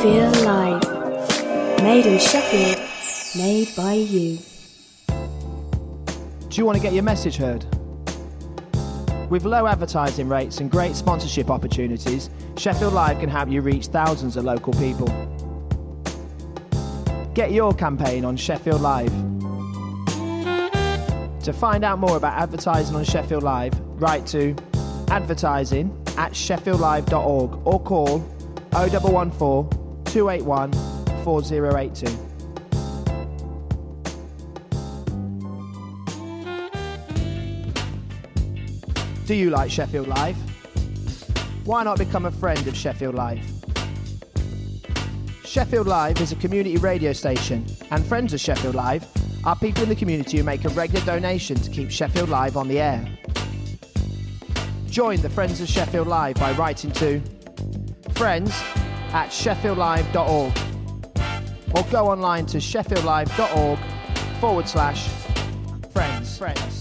Feel Live. Made in Sheffield, made by you. Do you want to get your message heard? With low advertising rates and great sponsorship opportunities, Sheffield Live can help you reach thousands of local people. Get your campaign on Sheffield Live. To find out more about advertising on Sheffield Live, write to advertising@sheffieldlive.org or call 0114 281 4082. Do you like Sheffield Live? Why not become a friend of Sheffield Live? Sheffield Live is a community radio station, and friends of Sheffield Live are people in the community who make a regular donation to keep Sheffield Live on the air. Join the Friends of Sheffield Live by writing to friends@sheffieldlive.org or go online to sheffieldlive.org/friends.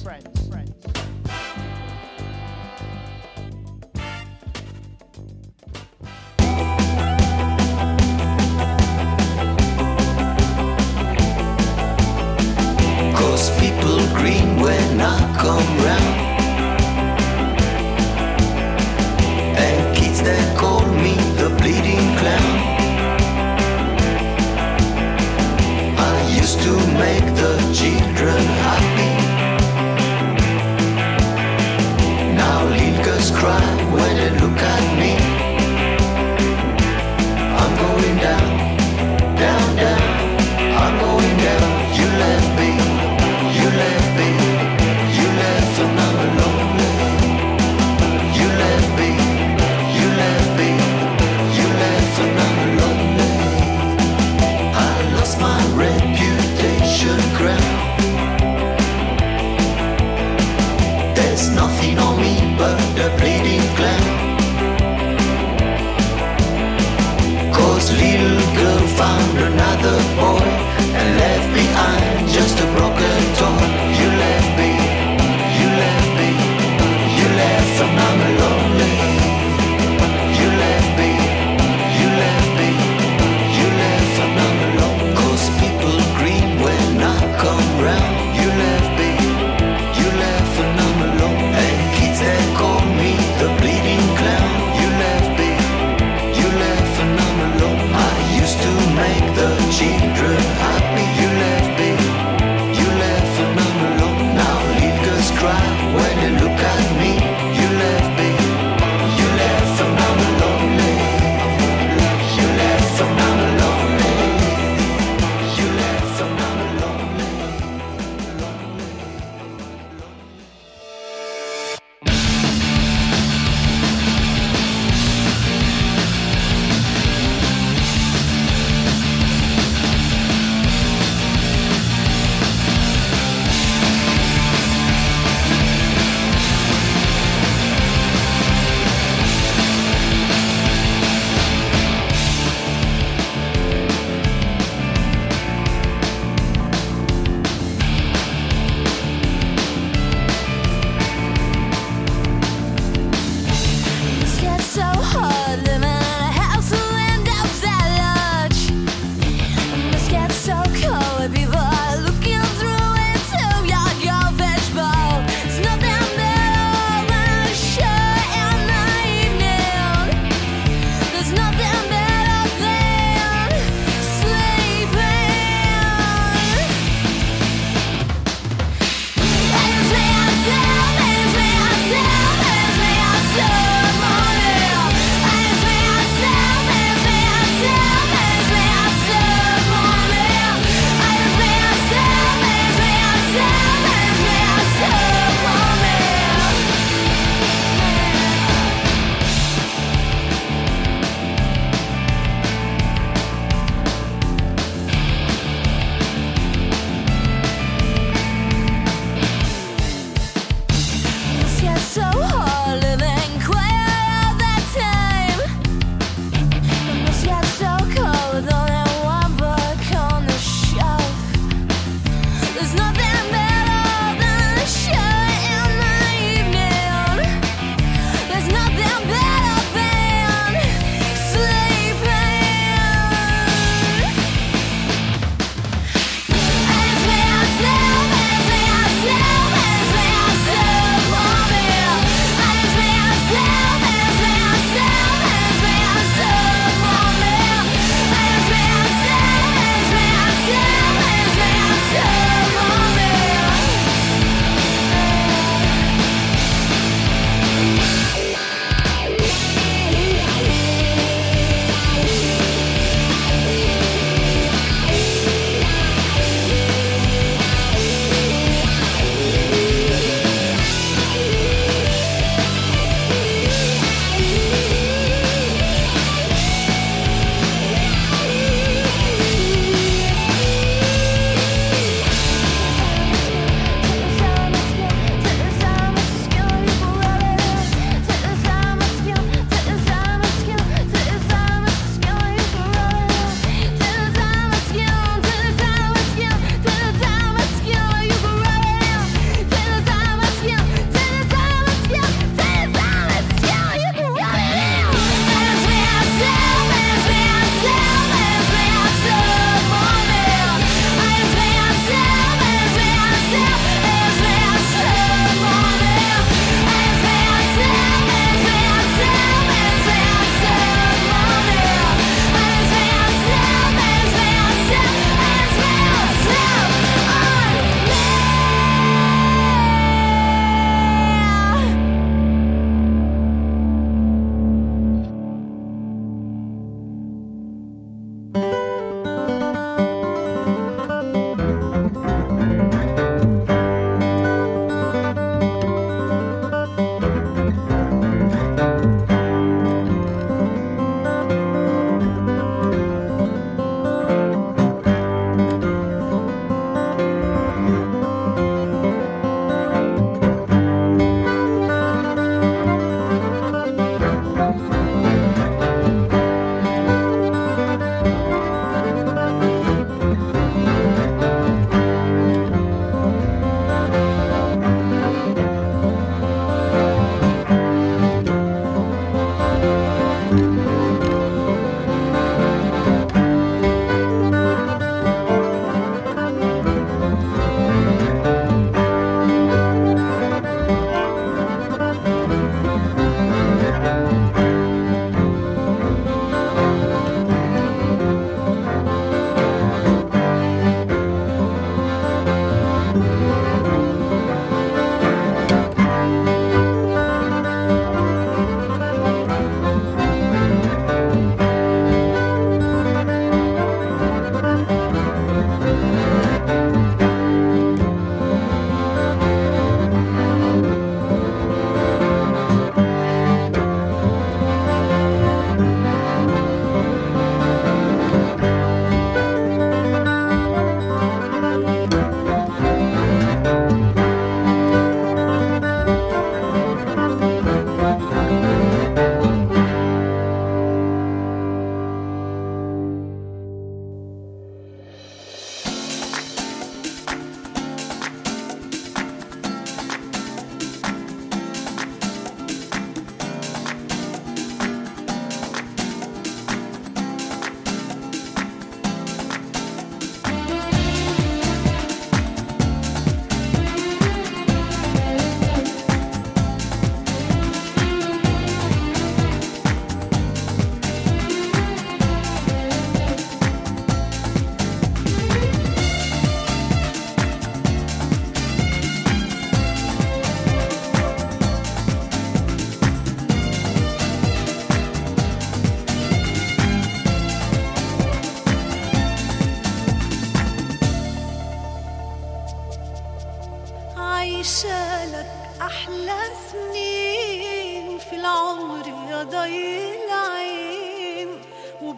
Cause people green when I come round, and kids that call me the bleeding clown. I used to make the children happy,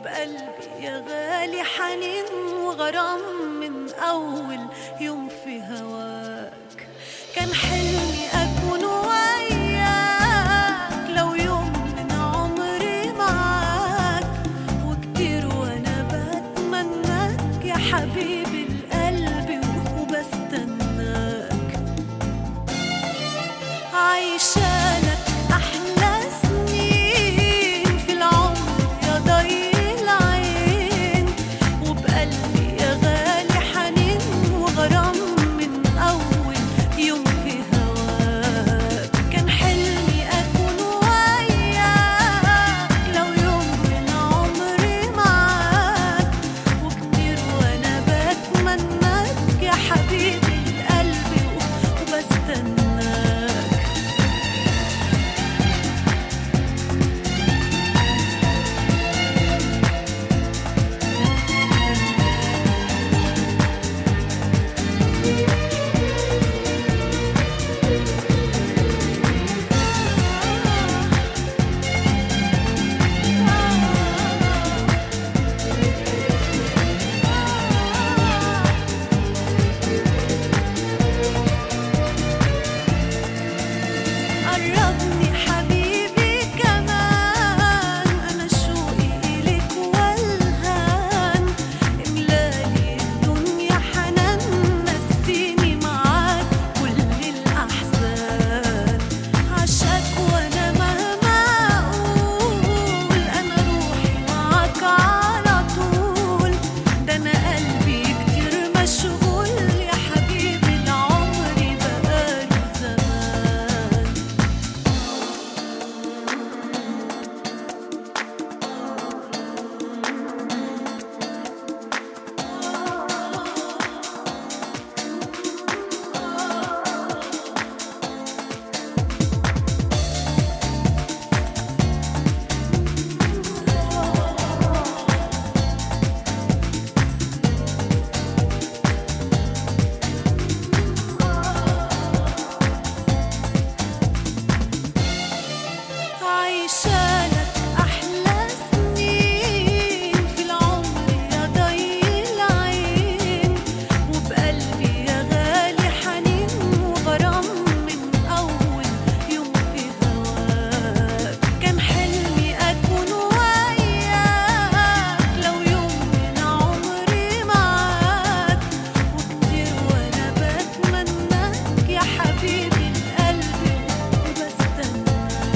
وبقلبي يا غالي حنين وغرام من أول يوم في هواك. كان حلمي أكون وياك لو يوم من عمري معاك، وكتير وأنا بتمناك يا حبيبي القلب وبستناك. عايشالك أحلى سنين في العمر يا ضي العين، وبقلبي يا غالي حنين وغرام من أول يوم في هواك. كان حلمي أكون وياك لو يوم من عمري معاك، وكتير وأنا بتمناك يا حبيبي القلب وبستناك. قربني حبيبي كمان، أنا شوقي إليك والهان، إملالي الدنيا حنان، نسيني معاك كل الأحزان. عشاك وأنا مهما أقول أنا روحي معاك على طول، ده أنا قلبي كتير مشغول يا حبيبي العمر بقاله زمان. عايشالك أحلى سنين في العمر يا ضي العين، وبقلبي يا غالي حنين وغرام من أول يوم في هواك. كان حلمي أكون وياك لو يوم من عمري معاك، وكتير وأنا بتمناك يا حبيبي القلب وبستناك.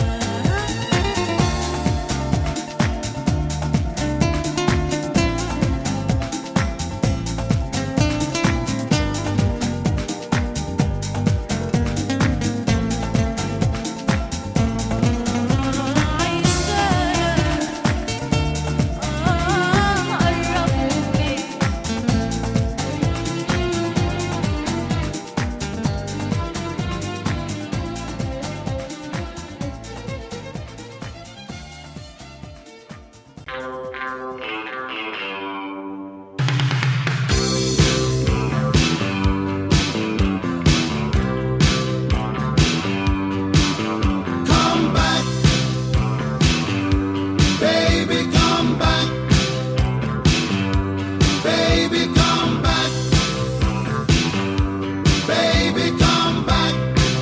Come back, baby, come back, baby, come back, baby, come back.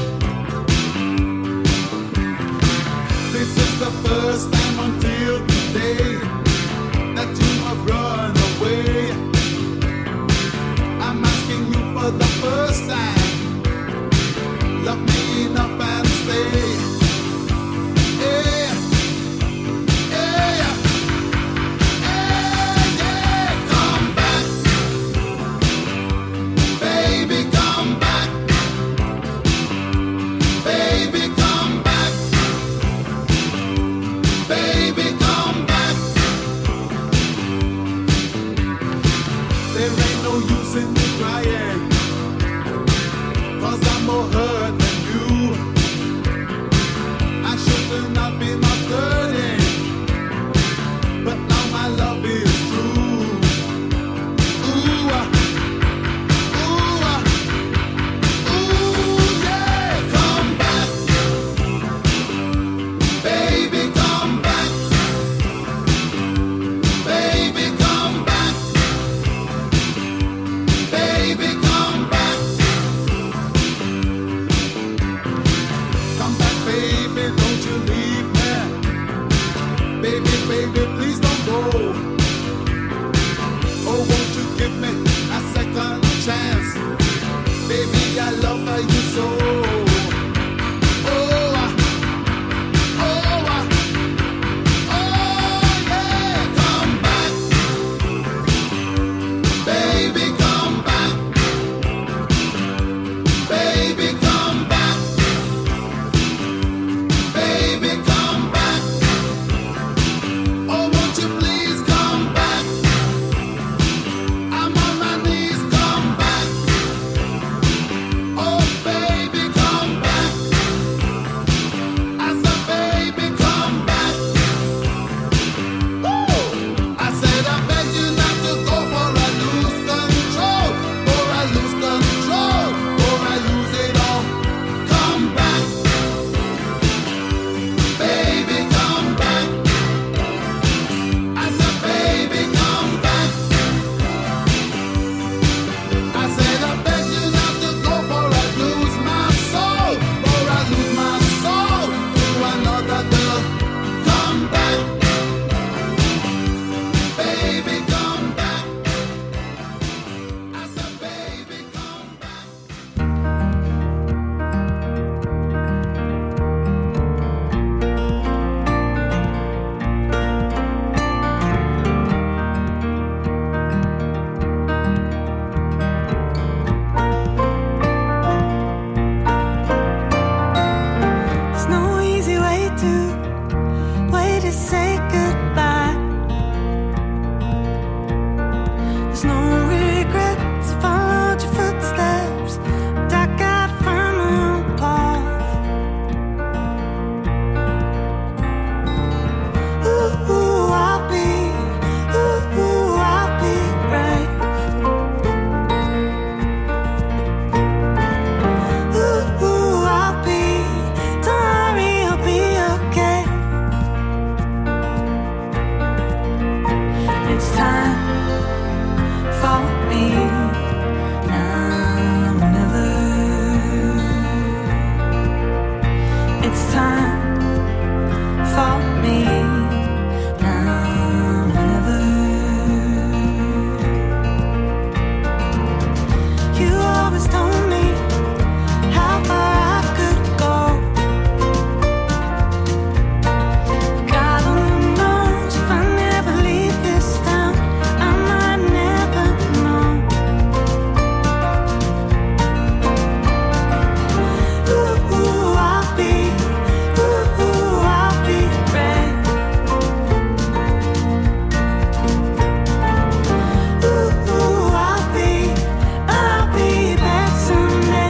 This is the first time until today that you have run away. I'm asking you for the first time, love me enough and stay. Yeah, yeah, yeah. Come back, baby, come back, baby, come back, baby, come back. There ain't no use in me crying, 'cause I'm more hurt than you. I should not be my burden, but now my love is true. Ooh, ooh, ooh, yeah. Come back, baby, come back, baby. It's time for me now or never. It's time for me now or never. You always told me how far I could go. God only knows if I never leave this town, I might never know. Ooh, I'll be back. Ooh, I'll be back someday.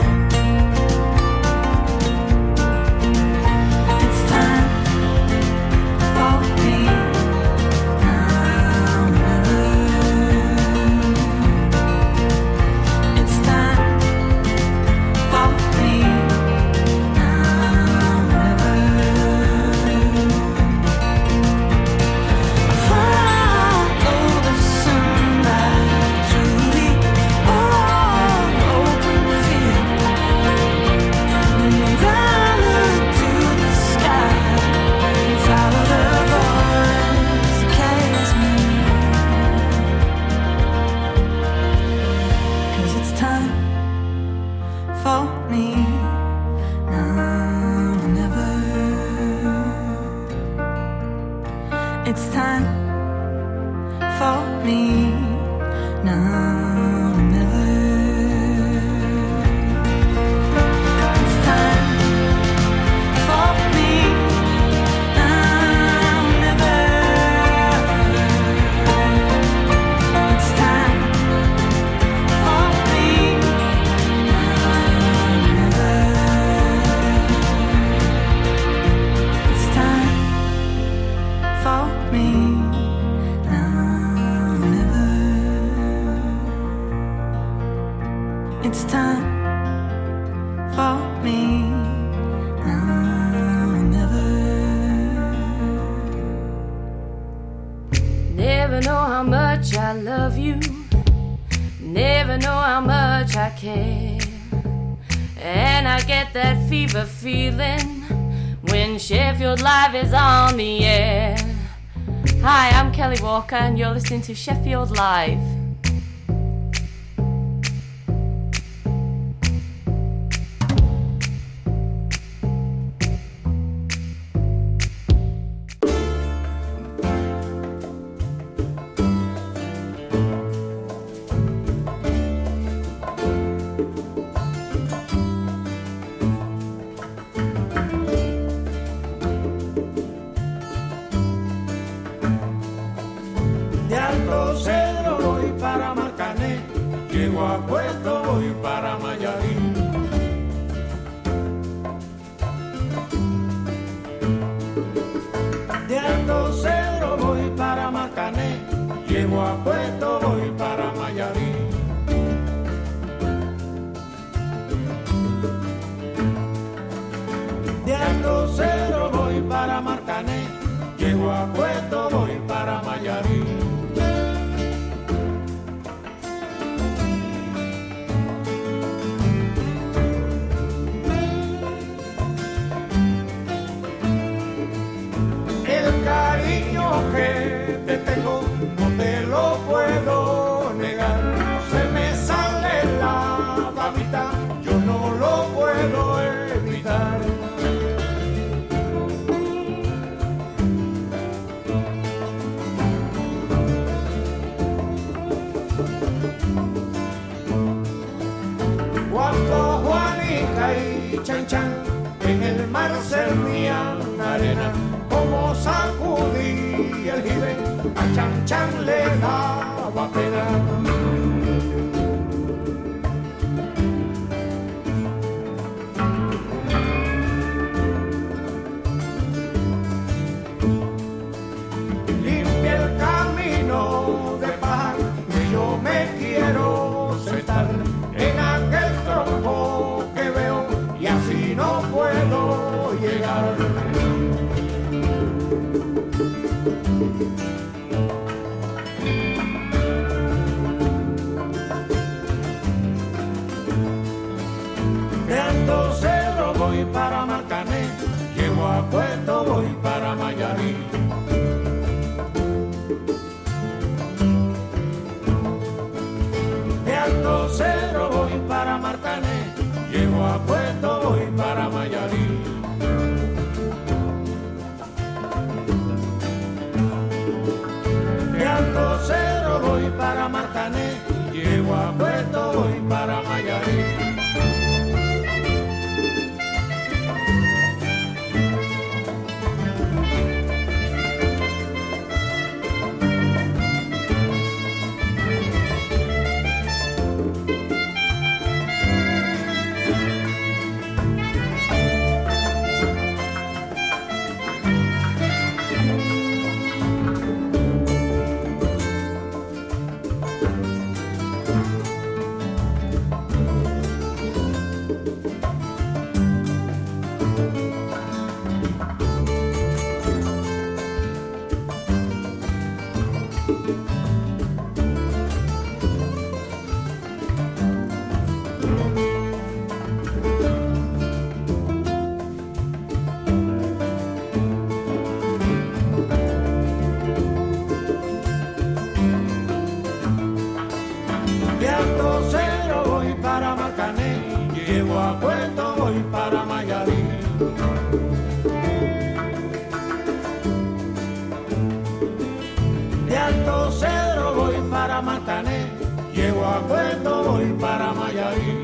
It's time for me now or never. It's time for me now or never. Follow the sunlight through the open field, and I look to the sky and follow the voice that carries me. 'Cause it's time for me now or never. It's time for me now or never. It's time for me now or never. It's time for me now or never. It's time for me now or never. It's time for me now or never. Never know how much I love you. Never know how much I care. And I get that fever feeling when Sheffield Live is on the air. Hi, I'm Kelly Walker and you're listening to Sheffield Live. De Alto Cedro voy para Marcané, llego a Puerto voy para Mayarín. De Alto Cedro voy para Marcané, llego a Puerto voy para Mayarín. De Alto Cedro voy para Marcané, llego a Puerto voy para Mayarín. El cariño que te tengo no te lo puedo negar. Se me sale la babita, yo no lo puedo evitar. Cuando Juanica y Chan Chan en el mar servían arena, como sacudí el jibe, a Chan Chan le daba pena. Limpia el camino de paz que yo me quiero sentar en aquel tronco que veo y así no puedo llegar. De Alto Cedro voy para Marcané, llego a Puerto, voy para Mayarí. De Alto Cedro voy para Marcané, llego a Puerto, voy para Mayarí.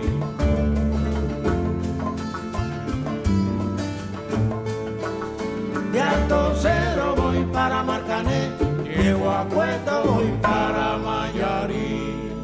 De Alto Cedro voy para Marcané, llego a Puerto, voy para Mayarí.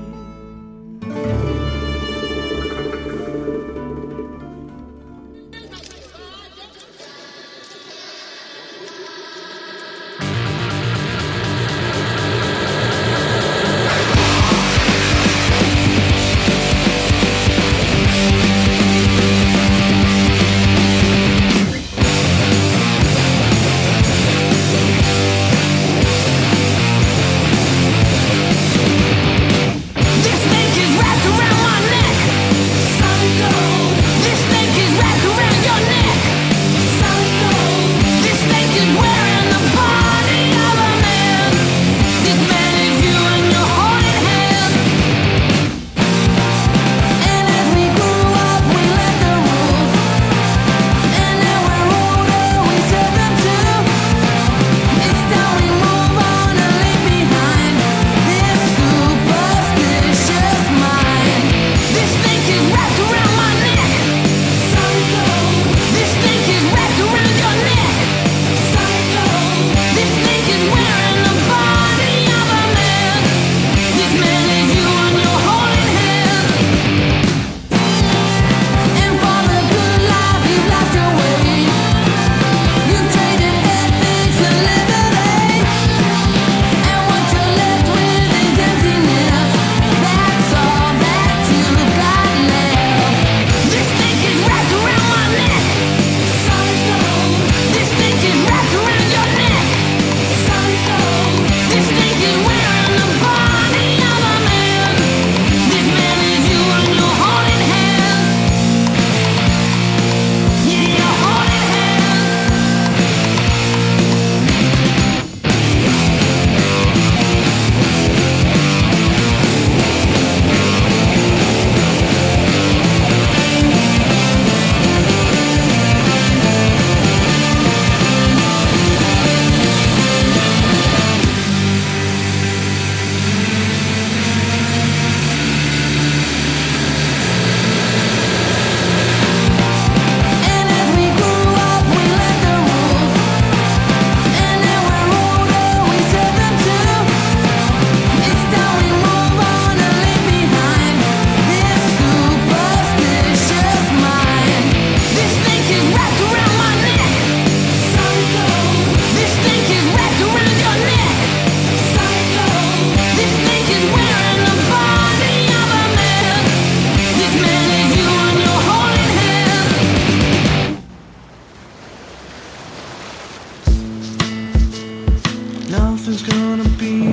Nothing's gonna be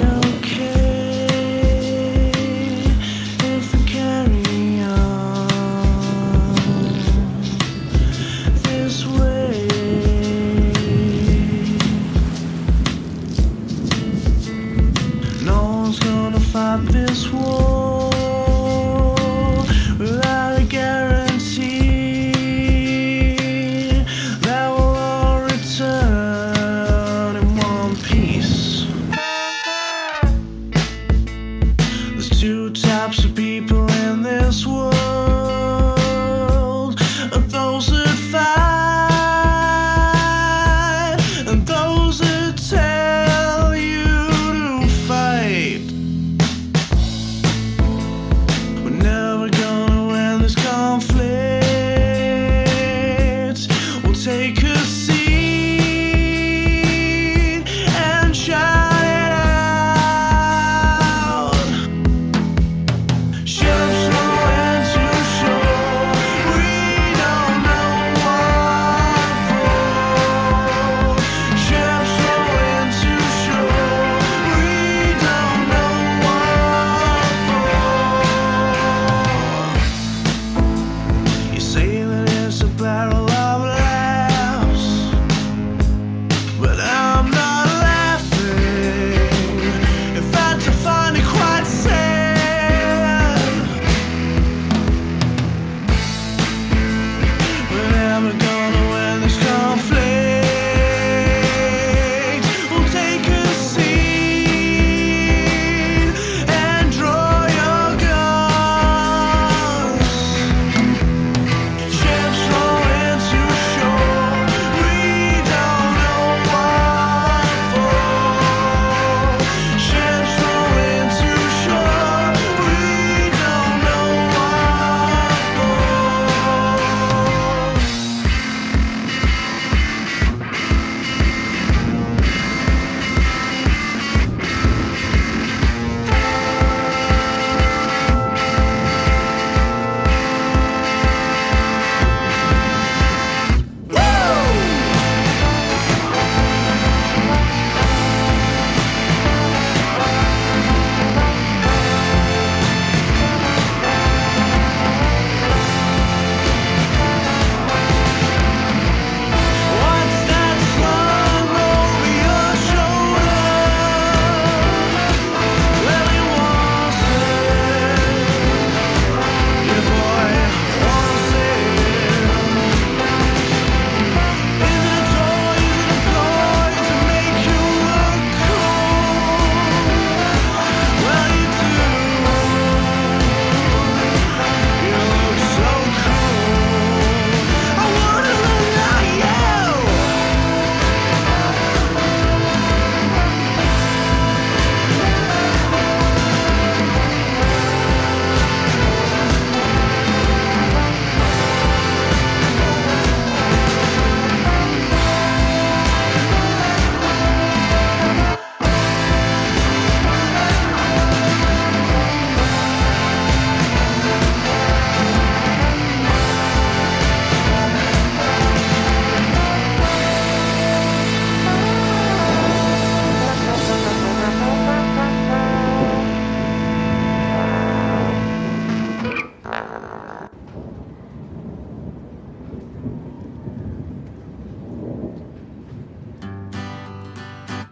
okay if we carry on this way. No one's gonna fight this war without a guarantee that we'll all return in one piece. There's two types of people in this world. Those that fight and those that tell you to fight.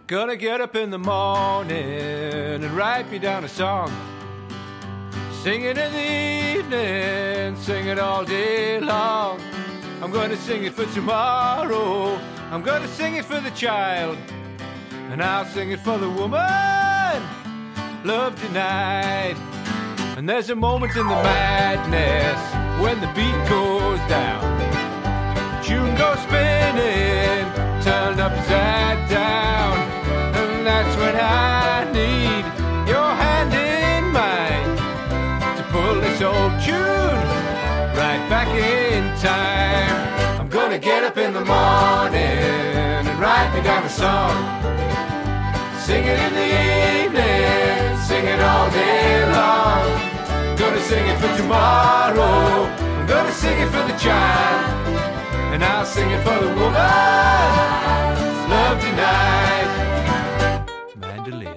Gonna get up in the morning and write me down a song. Sing it in the evening, sing it all day long. I'm gonna sing it for tomorrow, I'm gonna sing it for the child, and I'll sing it for the woman love denied. And there's a moment in the madness when the beat goes down, tune goes spinning, turned upside down. And that's when I need your hand in mine to pull this old tune right back in time. I'm gonna get up in the morning and write me down a song. Sing it in the evening, sing it all day long. I'm gonna sing it for tomorrow, I'm gonna sing it for the child, and I'll sing it for the woman love denied. Mandolin.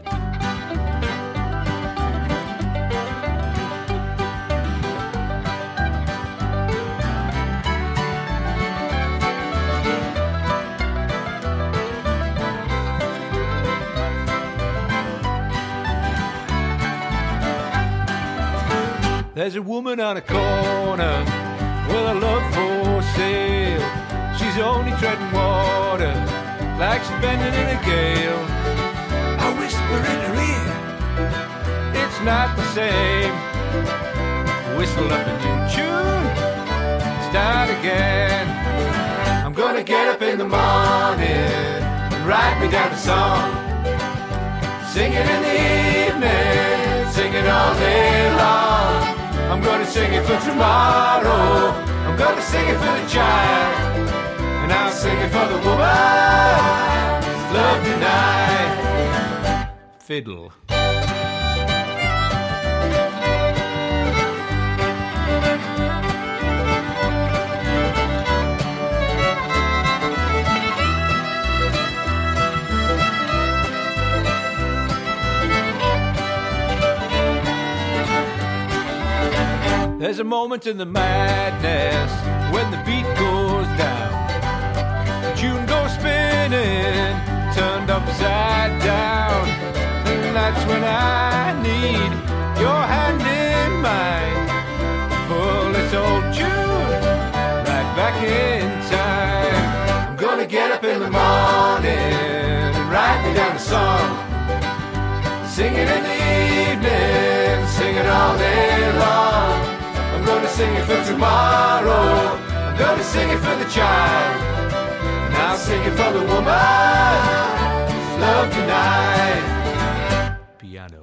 There's a woman on a corner with a love for sale. She's only treading water like she's bending in a gale. I whisper in her ear, it's not the same. Whistle up a new tune, start again. I'm gonna get up in the morning and write me down a song. Sing it in the evening, sing it all day long. I'm gonna sing it for tomorrow, I'm gonna sing it for the child, and I'll sing it for the woman love denied. Fiddle. There's a moment in the madness when the beat goes down, the tune goes spinning, turned upside down. And that's when I need your hand in mine, pull this old tune right back in time. I'm gonna get up in the morning and write me down a song. Sing it in the evening, sing it all day long. I'm gonna sing it for tomorrow, I'm gonna sing it for the child, and I'll sing it for the woman love tonight. Piano.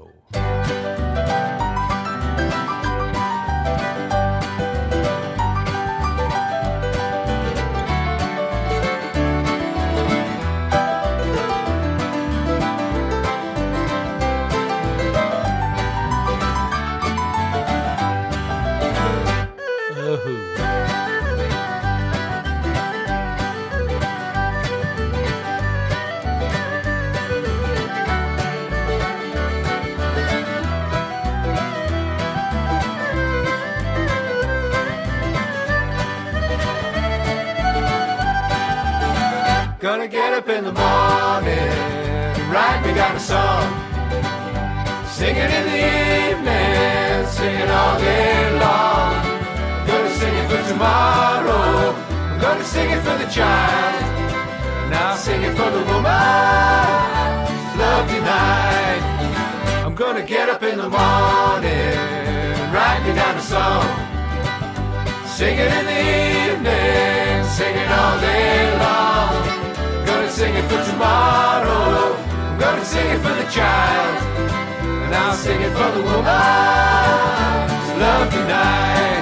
Gonna get up in the morning and write me down a song. Sing it in the evening, sing it all day long. I'm gonna sing it for tomorrow, I'm gonna sing it for the child, and I'll sing it for the woman love denied. I'm gonna get up in the morning and write me down a song. Sing it in the evening, sing it all day long. Sing it for tomorrow, I'm gonna sing it for the child, and I'll sing it for the woman's love tonight.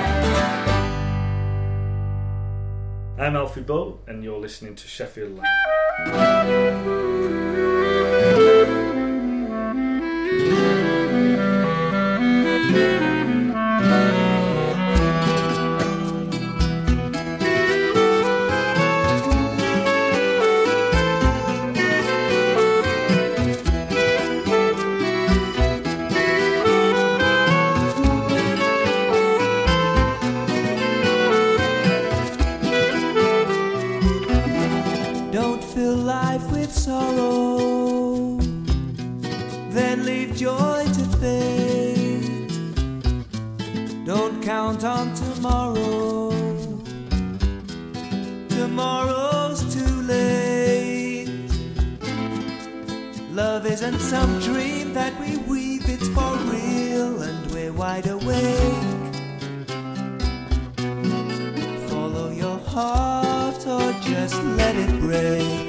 I'm Alfie Bull, and you're listening to Sheffield Live. Don't fill life with sorrow. count on tomorrow. Tomorrow's too late. Love isn't some dream that we weave, it's for real and we're wide awake. Follow your heart or just let it break.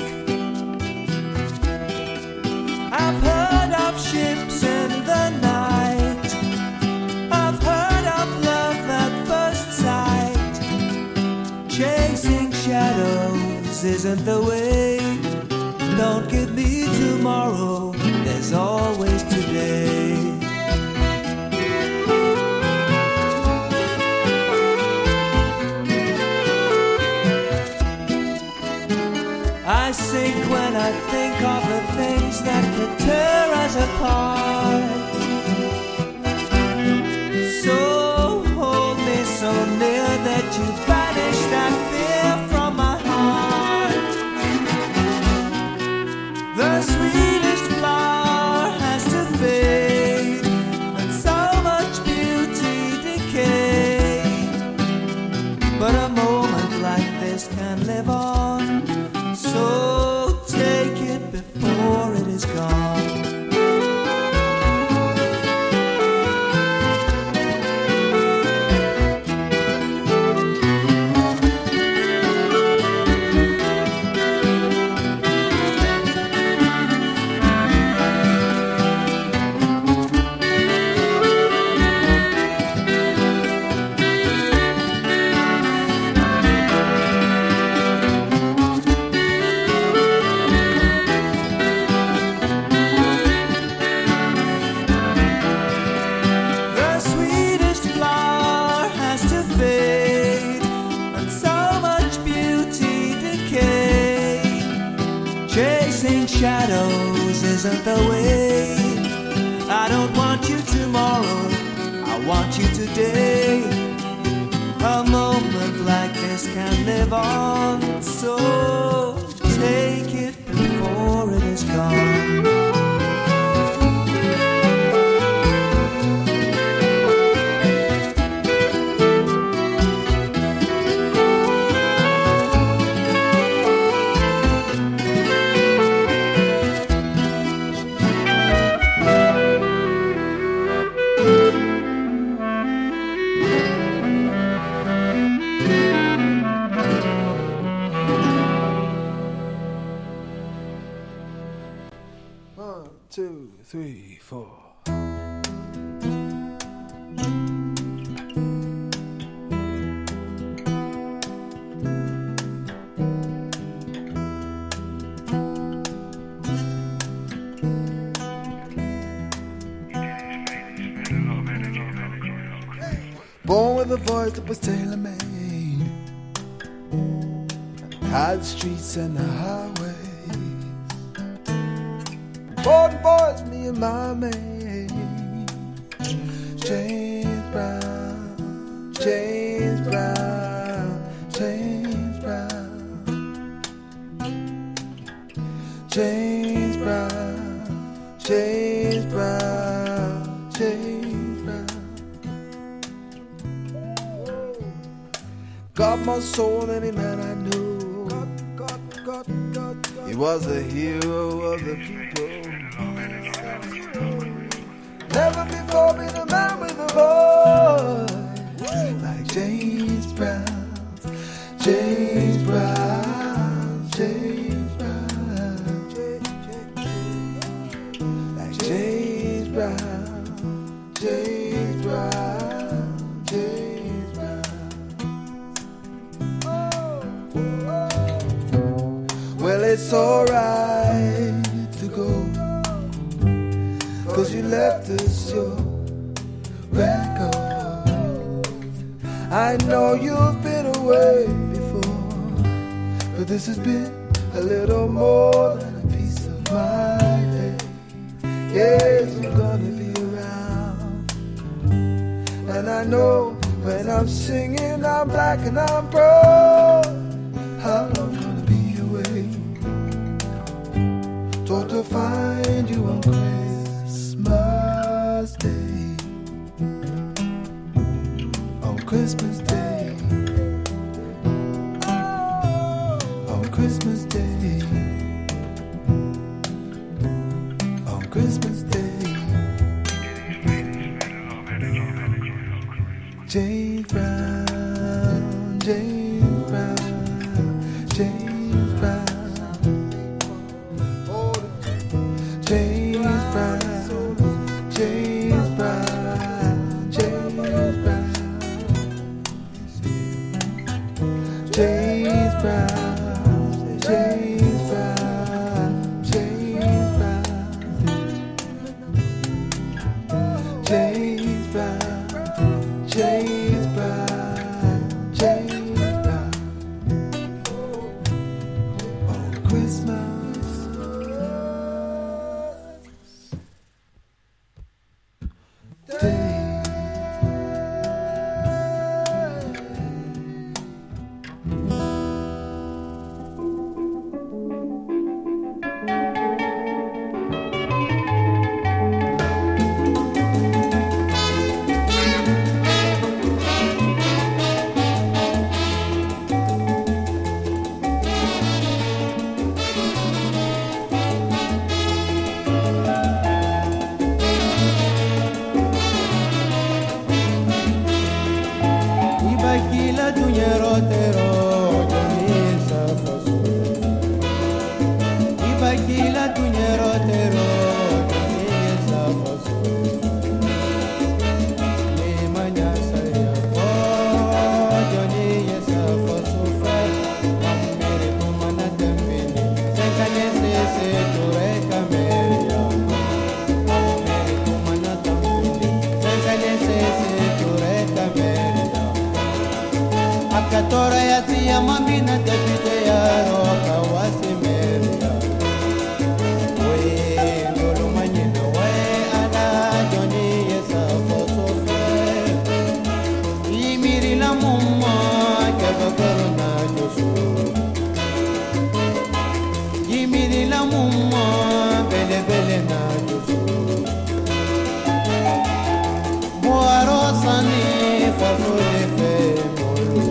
I've heard of ships in the night. I've heard of love at first sight. Chasing shadows isn't the way. Don't give me tomorrow, there's always today. I sink when I think of the things that could tear us apart. So hold me so near that you banish that fear from my heart. The sweetest flower has to fade, and so much beauty decay. But a moment like this can live on. So take it before it is gone. Shadows isn't the way. I don't want you tomorrow, I want you today. A moment like this can live on. So take it before it is gone. Two, three, four. Born with a voice that was tailor-made, high the streets and the highways. Born boys, me and my mate, James Brown, James Brown, James Brown, James Brown, James Brown, James Brown. Got more soul than any man I knew. He was the hero of the people. Never before been a man with a voice like James Brown, James Brown, James Brown, like James Brown, James Brown, James Brown. Well, it's alright to go, 'cause you left us your record. I know you've been away before, but this has been a little more than a piece of my day. Yes, you're gonna be around, and I know when I'm singing I'm black and I'm proud. I'm gonna be away, told to find you on Christmas Day. On Christmas James Brown, James Brown, James Brown, James Brown, James Brown, James Brown, James Brown, James Brown, James Brown, James Brown, James Brown, James Brown. On Christmas Day. Ibakila tunyerotero jamisa faso. Ibakila tunyerotero jamisa faso. Mimanya saya ko jamisa faso fa. Mamere kumana tembele. Sekane se ture kameria. Mamere kumana tembele. Sekane se ture kameria. Akatora ya tia mambina tepite ya roka wasimeria. We ndolo manyina we ala joni yesa fosofe. Imiri la mumma kebakaro na josu. Imiri la mumma bele bele na josu. Boaro sani fasole fe molu.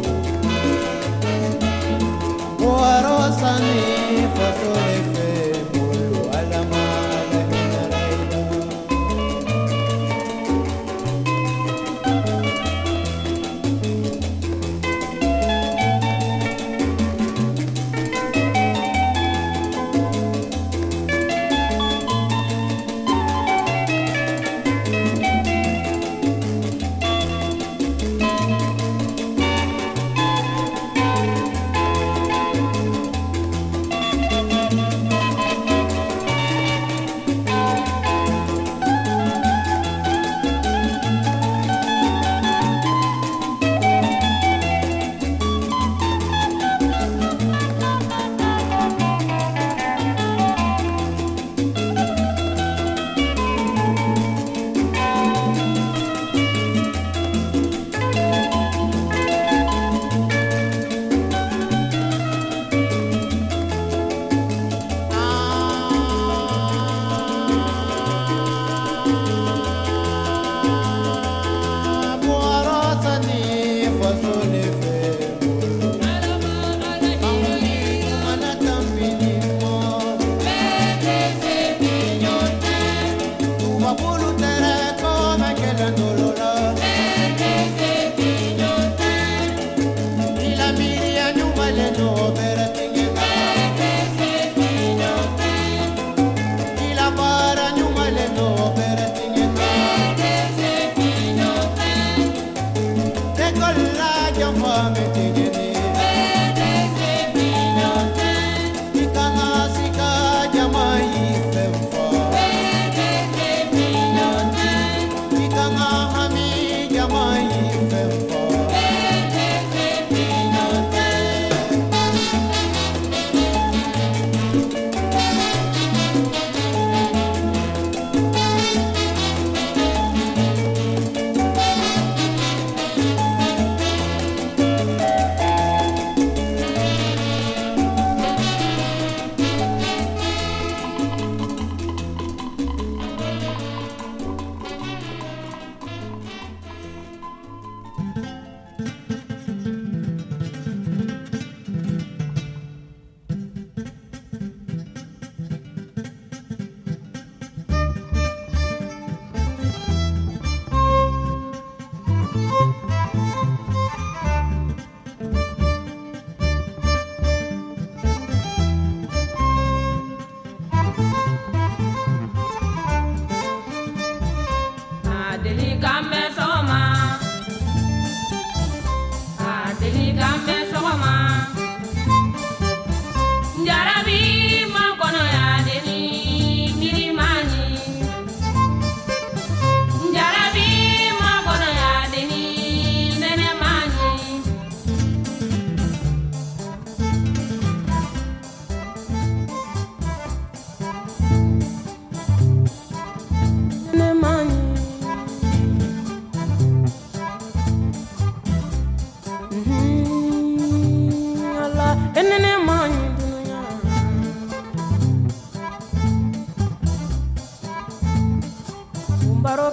Boarosani fatole fe mulu alama alahinaraida.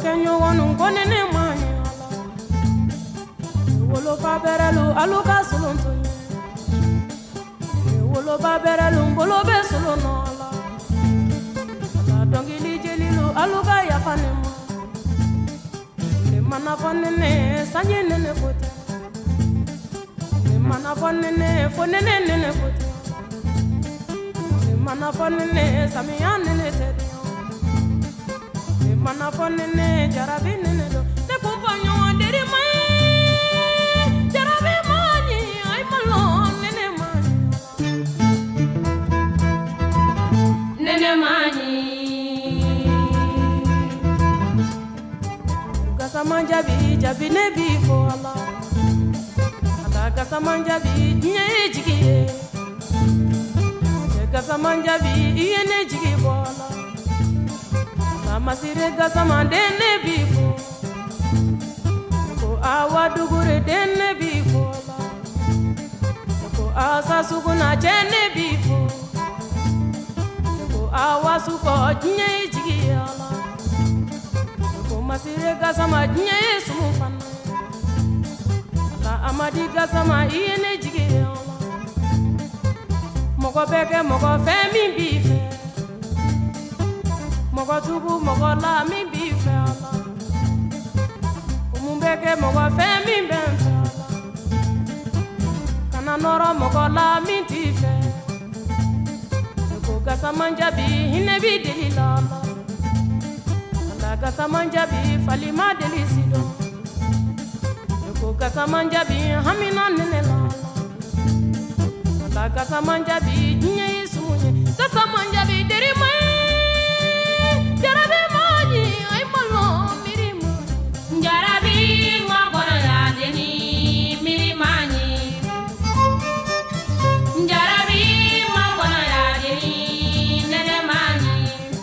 ɲɔgɔnnu ko ni ne ma ɲɛ ala wolofa bɛrɛlu alu ka solon to ɲɛ woloba bɛrɛlu bolo bɛ solon nɔ ala ala dɔnkili jelilu alu ka yafa ne ma ne mana fɔ nene sanji nene ko tɛ ne mana fɔ nene fo nene nene ko tɛ ne mana fɔ nene samiya nene tɛ mana fɔ nene jarabi nene do ne kun fɔ ɲɔgɔn deri ma ye jarabi ma ɲi ayi ma lɔn nene ma nene ma ɲi gasaman jabi jabi ne bi fɔ ala ala gasaman jabi diɲɛ ye jigi ye gasaman jabi i ye ne jigi bɔ ala masire gasama denne bi fo ko awa dugure denne bi fo ko asa suguna jenne bi fo ko awa suko jinye jigi ala ko masire gasama jinye sumu fan la amadi gasama yene jigi ala moko beke moko fe mi bi fe mɔgɔ tugu mɔgɔ la min b'i fɛ a la mun bɛ kɛ mɔgɔ fɛn min bɛ n fɛ a la kana nɔrɔ mɔgɔ la min t'i fɛ ko gasamanjabi hinɛ b'i deli la ala gasamanjabi fali ma deli si dɔn ko gasamanjabi hamina nene la ala gasamanjabi diɲɛ ye sumu ye gasamanjabi deri ma ye jarabi maji ay malo miri ma jarabi ngogora ya deni miri mani jarabi ngogora ya deni nene mani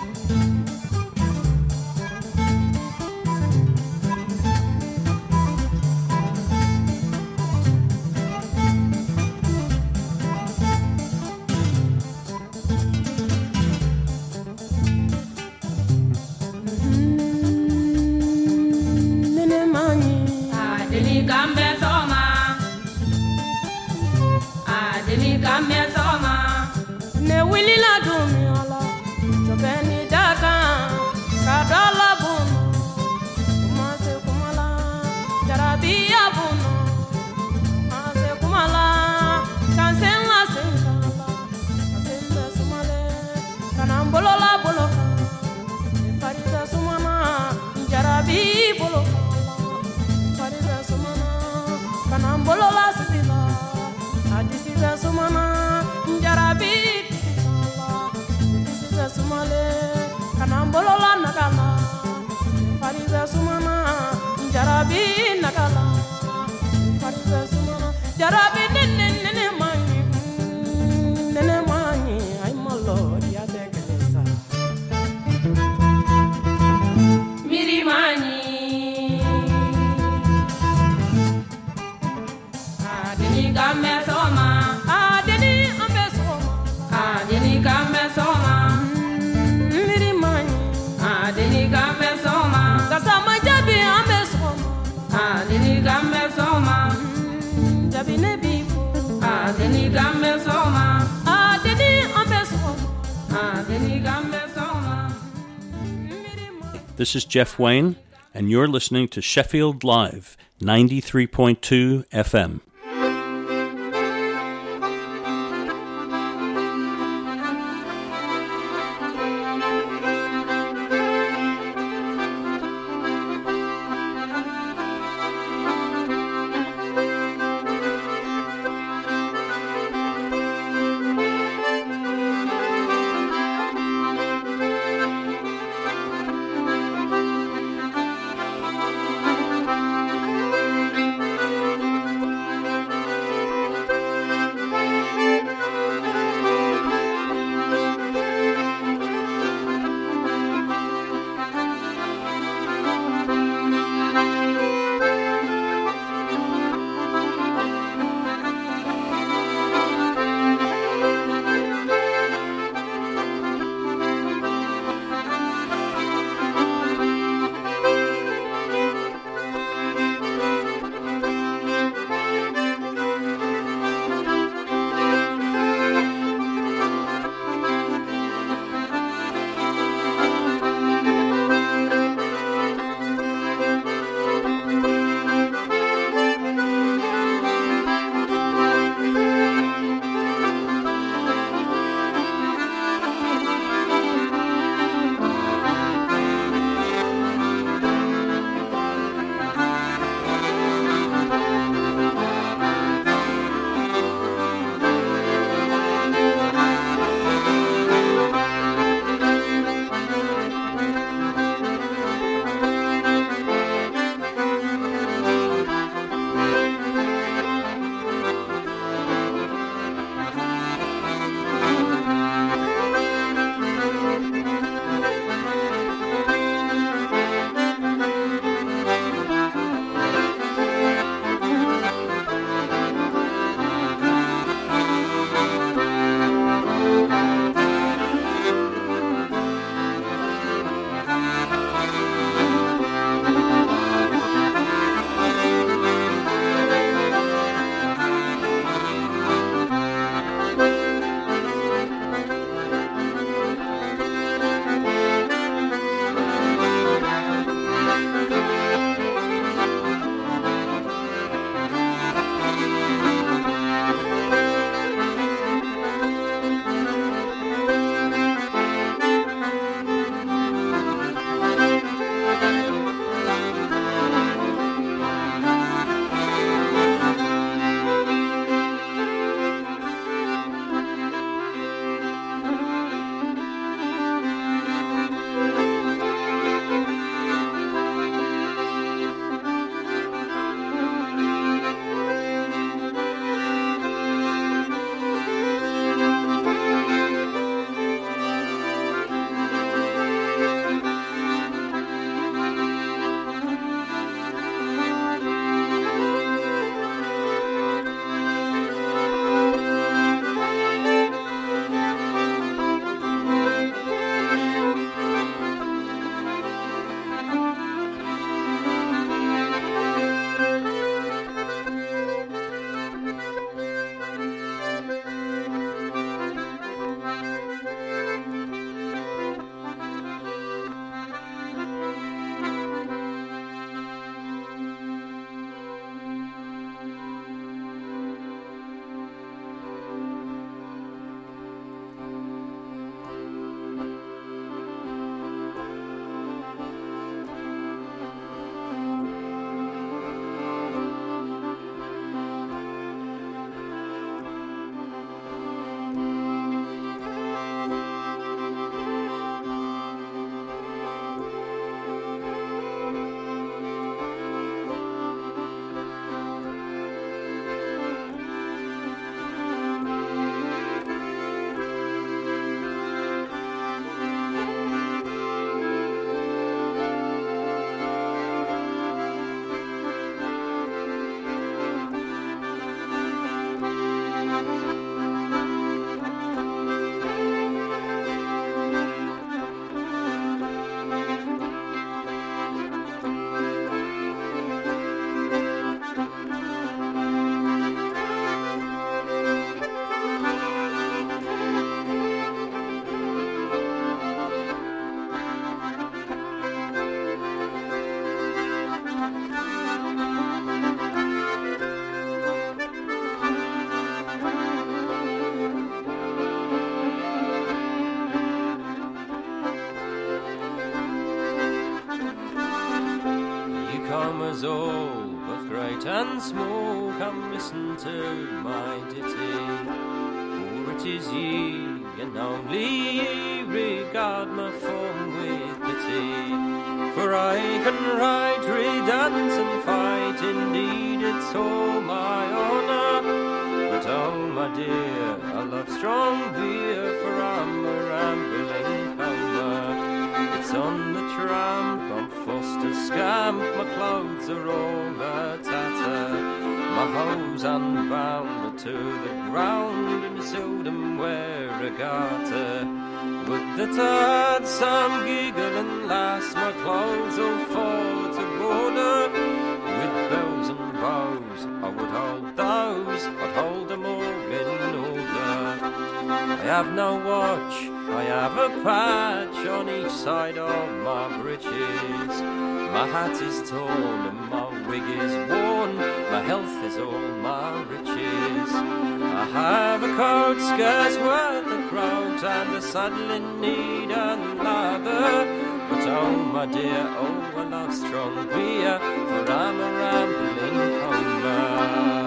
ne wili la dumi ala jobeni daga kadala bunu mase kumala jarabi abunu mase kumala kansen la senkala asembe sumale kanambolo la boloka farida sumana jarabi boloka farida sumana kanambolo la sibila adisida sumana jarabi adisida sumale kanambolo la nakala farida sumana jarabi nakala farida sumana jarabi nene nene mani ay malo ya de kelesa miri mani adeni game soma adeni ambe soma adeni game soma miri mani adeni game soma kasama jabi ambe soma adeni game soma jabi ne bifo adeni game soma adeni ambe soma adeni game soma. This is Jeff Wayne, and you're listening to Sheffield Live, 93.2 FM. comers all, both great and small, come listen to my ditty. For it is ye, and only ye, regard my form with pity. For I can ride, dance and fight, indeed it's all my honour. But oh my dear, I love strong beer, for I'm a rambling comer. It's on the tramp, I'm forced to scamp, my clothes are all a tatter. My hose unbound to the ground, and seldom wear a garter. Would that I had some giggle and lass, my clothes all fall to border. With bells and bows, I would hold those, I'd hold them all in order. I have no watch, I have a patch on each side of my breeches. My hat is torn and my wig is worn, my health is all my riches. I have a coat scarce worth a groat, and a saddle in need and lather. But oh my dear, oh I love strong beer, for I'm a rambling comer.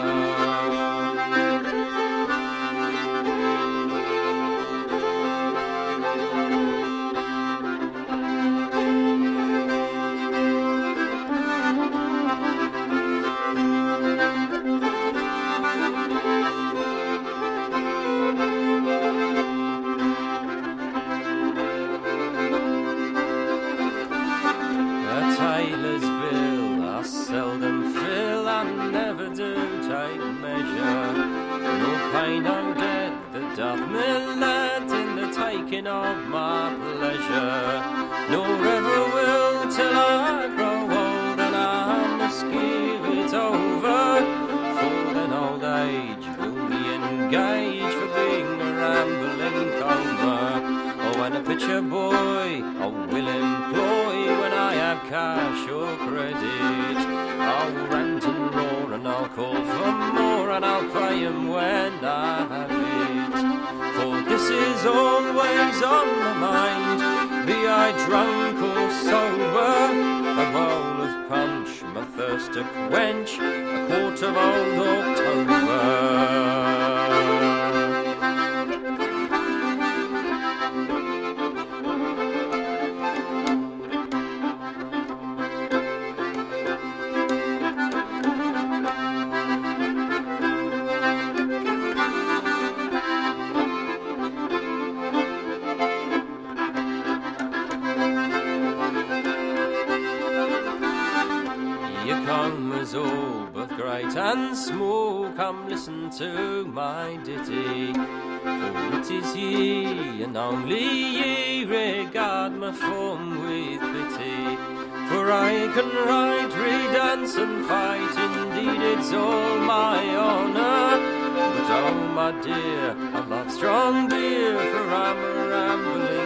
No debt that doth me let in the taking of my pleasure, nor ever will till I grow old, and I must give it over. For then old age will be engaged for being a rambling comer. Oh, when a pitcher boy I will employ, when I have cash or credit, I'll rant and roar and I'll call for more, and I'll pay him when I have it. For this is always on my mind, be I drunk or sober. A bowl of punch, my thirst to quench, a quart of old October. All both great and small, come listen to my ditty. For it is ye, and only ye, regard my form with pity. For I can ride, dance and fight, indeed it's all my honour. But oh my dear, I love strong beer, for I'm a rambling